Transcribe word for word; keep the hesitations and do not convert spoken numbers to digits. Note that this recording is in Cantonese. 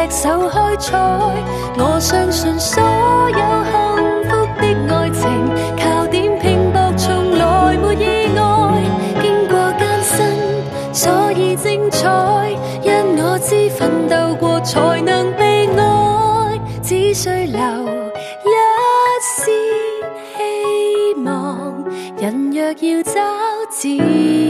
手開採。我相信所有幸福的愛情，靠點拼搏從來沒意外。經過艱辛，所以精彩。因我知奮鬥過才能被愛，只需留一絲希望。人若要找自